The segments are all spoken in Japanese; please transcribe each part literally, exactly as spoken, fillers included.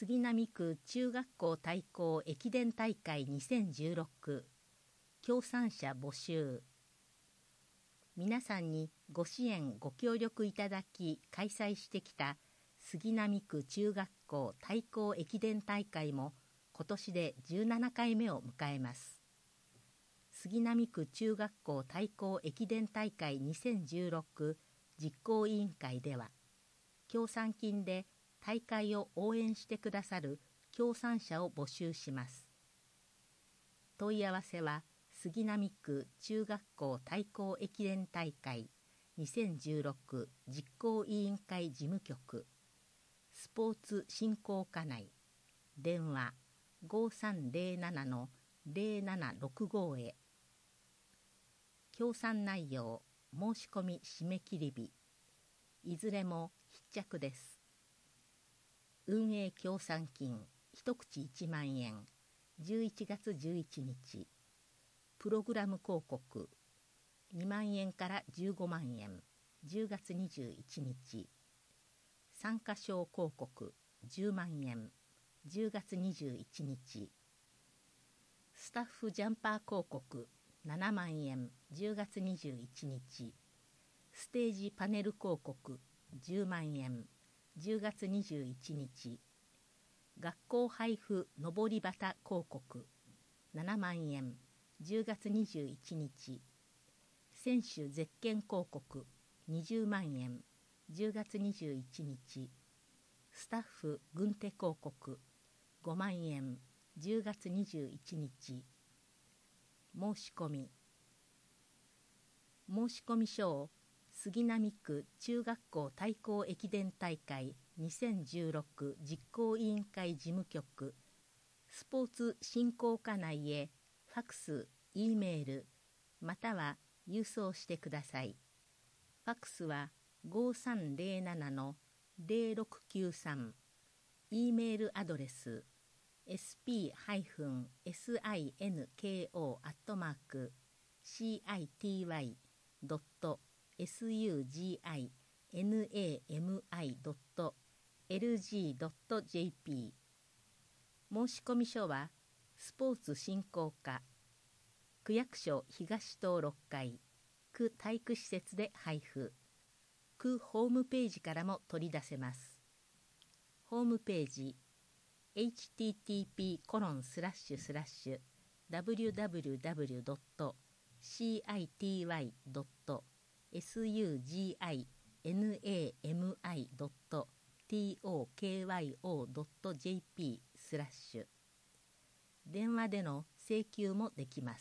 杉並区中学校対抗駅伝大会にせんじゅうろく協賛者募集。皆さんにご支援ご協力いただき開催してきた杉並区中学校対抗駅伝大会も今年でじゅうななかいめを迎えます。杉並区中学校対抗駅伝大会にせんじゅうろく実行委員会では、協賛金で大会を応援してくださる協賛者を募集します。問い合わせは杉並区中学校対抗駅伝大会にせんじゅうろく実行委員会事務局スポーツ振興課内電話 ごさんぜろななのぜろななろくご へ。協賛内容申し込み締め切り日いずれも必着です。運営協賛金一口いちまんえんじゅういちがつじゅういちにち。プログラム広告にまんえんからじゅうごまんえんじゅうがつにじゅういちにち。参加賞広告じゅうまんえんじゅうがつにじゅういちにち。スタッフジャンパー広告ななまんえんじゅうがつにじゅういちにち。ステージパネル広告じゅうまんえんじゅうがつにじゅういちにち。学校配布のぼり旗広告ななまんえんじゅうがつにじゅういちにち。選手ゼッケン広告にじゅうまんえんじゅうがつにじゅういちにち。スタッフ軍手広告ごまんえんじゅうがつにじゅういちにち。申し込み申し込み書を杉並区中学校対抗駅伝大会にせんじゅうろく実行委員会事務局スポーツ振興課内へファクス、Eメールまたは郵送してください。ファクスはごさんぜろななのぜろろくきゅうさん。Eメールアドレス エスピーシンコ アットマーク シーアイティーワイ ドット スグナミ ドット エルジー ドット ジェーピー。申込書はスポーツ振興課区役所東棟ろっかい区体育施設で配布。区ホームページからも取り出せます。ホームページ エイチティーティーピーコロンスラッシュスラッシュダブリュダブリュダブリュドットシーアイティーワイドットスグナミドットトクヨドットジェーピースラッシュ。電話での請求もできます。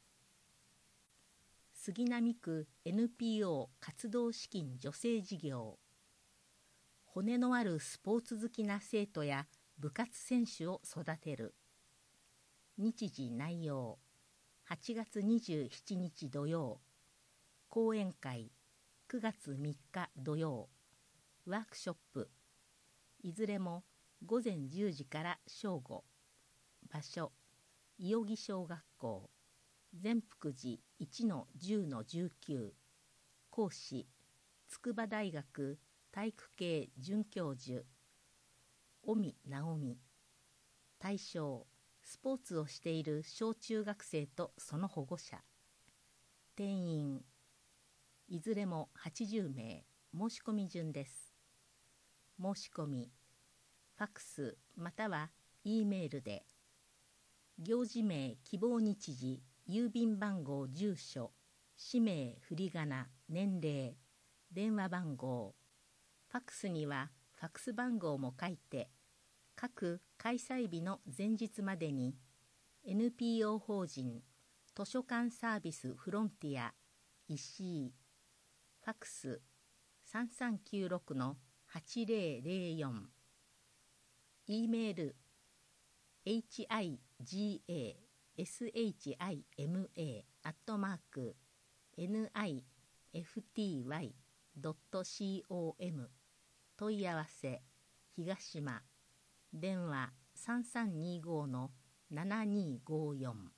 杉並区 エヌピーオー 活動資金助成事業。骨のあるスポーツ好きな生徒や部活選手を育てる。日時内容はちがつにじゅうしちにち土曜。講演会くがつみっか土曜。ワークショップいずれもごぜんじゅうじから正午。場所伊予木小学校善福寺 いちのじゅうのじゅうきゅう。講師筑波大学体育系准教授尾身直美。対象スポーツをしている小中学生とその保護者。定員いずれもはちじゅうめい。申し込み順です。申し込みファクスまたは E メールで行事名希望日時郵便番号住所氏名振り仮名年齢電話番号ファクスにはファクス番号も書いて各開催日の前日までに エヌピーオー 法人図書館サービスフロンティア石井ファクスさんさんきゅうろくのはちぜろぜろよん。 E メール エイチアイジーエーエスエイチアイエムエー アットマーク エヌアイエフティーワイ ドット コム 問い合わせ東島電話さんさんにごのななにごよん。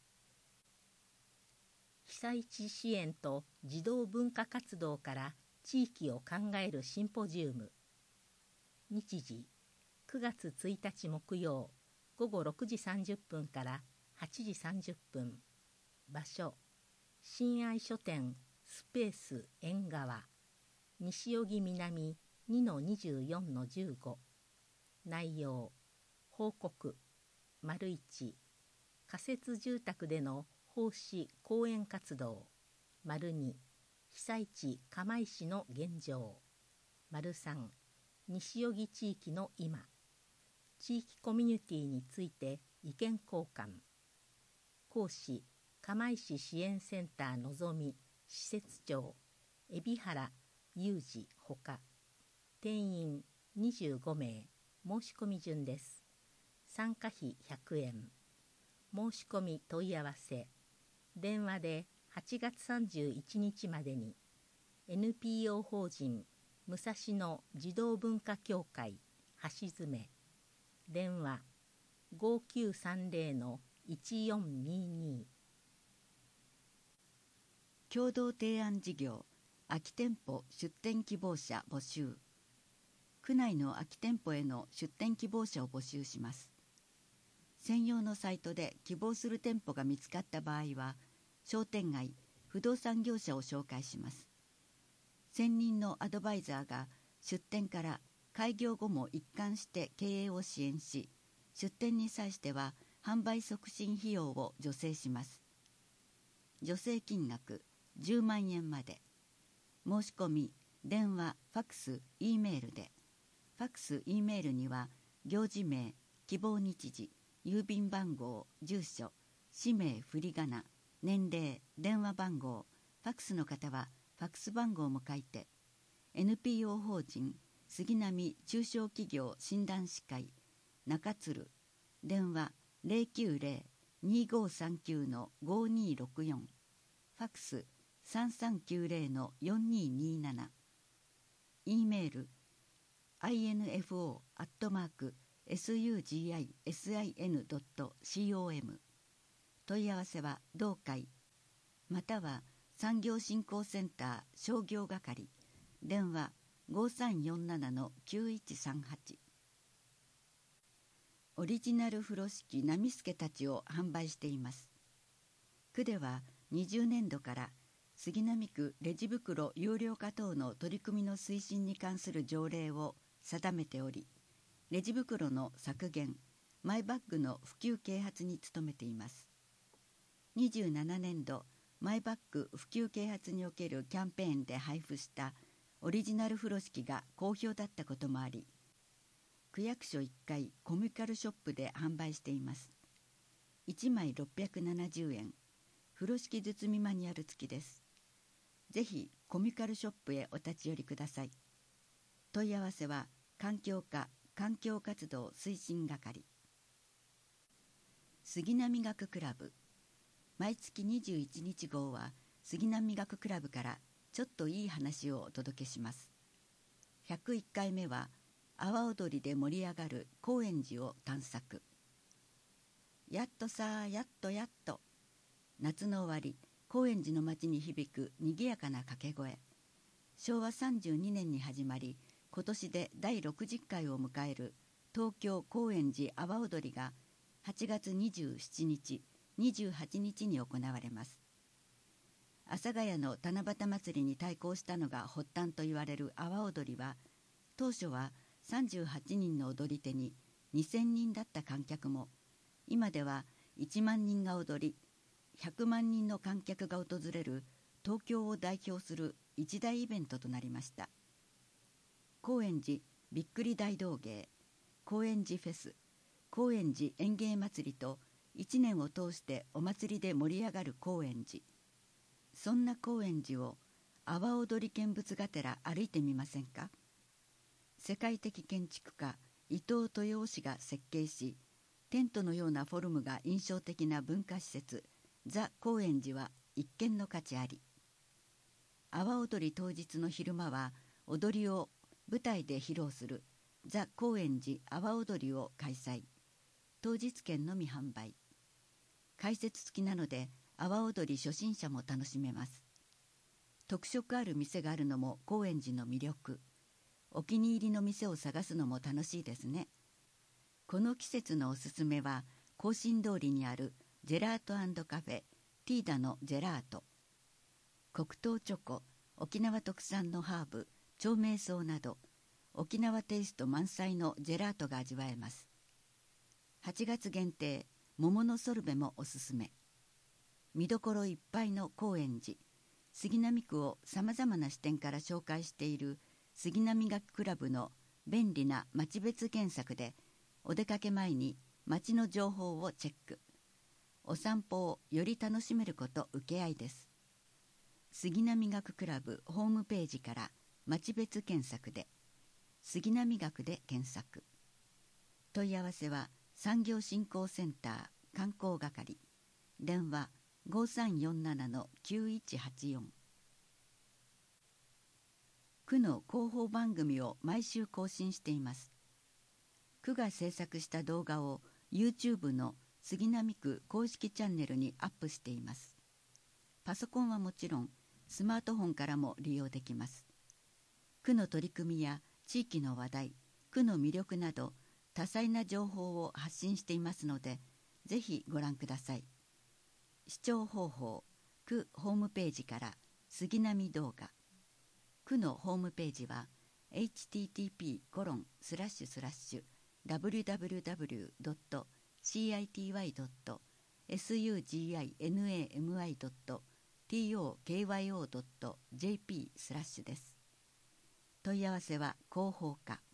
被災地支援と児童文化活動から地域を考えるシンポジウム。日時くがつついたち木曜午後ろくじさんじゅっぷんからはちじさんじゅっぷん。場所、親愛書店スペース縁側、西荻南 にのにじゅうよんのじゅうご。内容、報告、丸いち、仮設住宅での奉仕講演活動、丸に、被災地釜石の現状、丸さん、西荻地域の今、地域コミュニティについて意見交換。講師、釜石支援センターのぞみ施設長海老原裕二ほか。定員にじゅうごめい。申し込み順です。参加費ひゃくえん。申し込み問い合わせ。電話ではちがつさんじゅういちにちまでに エヌピーオー 法人武蔵野児童文化協会橋爪。電話ごきゅうさんぜろのいちよんにに。 共同提案事業空き店舗出店希望者募集。区内の空き店舗への出店希望者を募集します。専用のサイトで希望する店舗が見つかった場合は、商店街、不動産業者を紹介します。専任のアドバイザーが出店から開業後も一貫して経営を支援し、出店に際しては販売促進費用を助成します。助成金額じゅうまんえんまで。申し込み、電話、ファクス、Eメールで。ファクス、Eメールには行事名、希望日時、郵便番号、住所、氏名、振り仮名、年齢、電話番号、ファクスの方はファクス番号も書いて、エヌピーオー 法人杉並中小企業診断士会中鶴、電話 ゼロきゅうゼロ にごさんきゅう のごにろくよん、ファクスさんさんきゅうゼロのよんにになな、Eメール アイエヌエフオー アットマーク エスユージーアイエスアイエヌドットコム。 問い合わせは同会または産業振興センター商業係、電話ごさんよんななのきゅういちさんはち。オリジナル風呂敷波助たちを販売しています。区ではにじゅうねんどから杉並区レジ袋有料化等の取り組みの推進に関する条例を定めており、レジ袋の削減、マイバッグの普及啓発に努めています。にじゅうななねんどマイバッグ普及啓発におけるキャンペーンで配布したオリジナル風呂敷が好評だったこともあり、区役所いっかいコミカルショップで販売しています。いちまいろっぴゃくななじゅうえん、風呂敷包みマニュアル付きです。ぜひコミカルショップへお立ち寄りください。問い合わせは環境課環境活動推進係。杉並学クラブ。毎月にじゅういちにち号は杉並学クラブからちょっといい話をお届けします。ひゃくいっかいめは阿波踊りで盛り上がる高円寺を探索。やっとさやっとやっと、夏の終わり高円寺の街に響くにぎやかな掛け声。しょうわさんじゅうにねんに始まり、今年でだいろくじゅっかいを迎える東京高円寺阿波踊りがはちがつにじゅうしちにち、にじゅうはちにちに行われます。阿佐ヶ谷の七夕祭りに対抗したのが発端と言われる阿波踊りは、当初はさんじゅうはちにんの踊り手ににせんにんだった観客も、今ではいちまんにんが踊り、ひゃくまんにんの観客が訪れる東京を代表する一大イベントとなりました。高円寺びっくり大道芸、高円寺フェス、高円寺演芸祭りといちねんを通してお祭りで盛り上がる高円寺。そんな高円寺を阿波踊り見物がてら歩いてみませんか。世界的建築家伊藤豊雄氏が設計し、テントのようなフォルムが印象的な文化施設ザ・高円寺は一見の価値あり。阿波踊り当日の昼間は踊りを舞台で披露するザ・高円寺阿波踊りを開催。当日券のみ販売。解説付きなので阿波踊り初心者も楽しめます。特色ある店があるのも高円寺の魅力。お気に入りの店を探すのも楽しいですね。 この季節のおすすめは庚申通りにあるジェラート&カフェティーダのジェラート。黒糖チョコ、沖縄特産のハーブ、長命草など沖縄テイスト満載のジェラートが味わえます。はちがつ限定、桃のソルベもおすすめ。見どころいっぱいの高円寺、杉並区をさまざまな視点から紹介している杉並学クラブの便利な町別検索で、お出かけ前に町の情報をチェック。お散歩をより楽しめること請け合いです。杉並学クラブホームページから町別検索で、杉並学で検索。問い合わせは産業振興センター観光係、電話 ごさんよんななのきゅういちはちよん。区の広報番組を毎週更新しています。区が制作した動画を YouTube の杉並区公式チャンネルにアップしています。パソコンはもちろんスマートフォンからも利用できます。区の取り組みや地域の話題、区の魅力など多彩な情報を発信していますので、ぜひご覧ください。視聴方法、区ホームページから杉並動画。区のホームページは エイチティーティーピーコロンスラッシュスラッシュダブリューダブリューダブリュードットシーアイティーワイドットエスユージーアイエヌエーエムアイドットティーオーケーワイオードットジェーピースラッシュです。問い合わせは広報課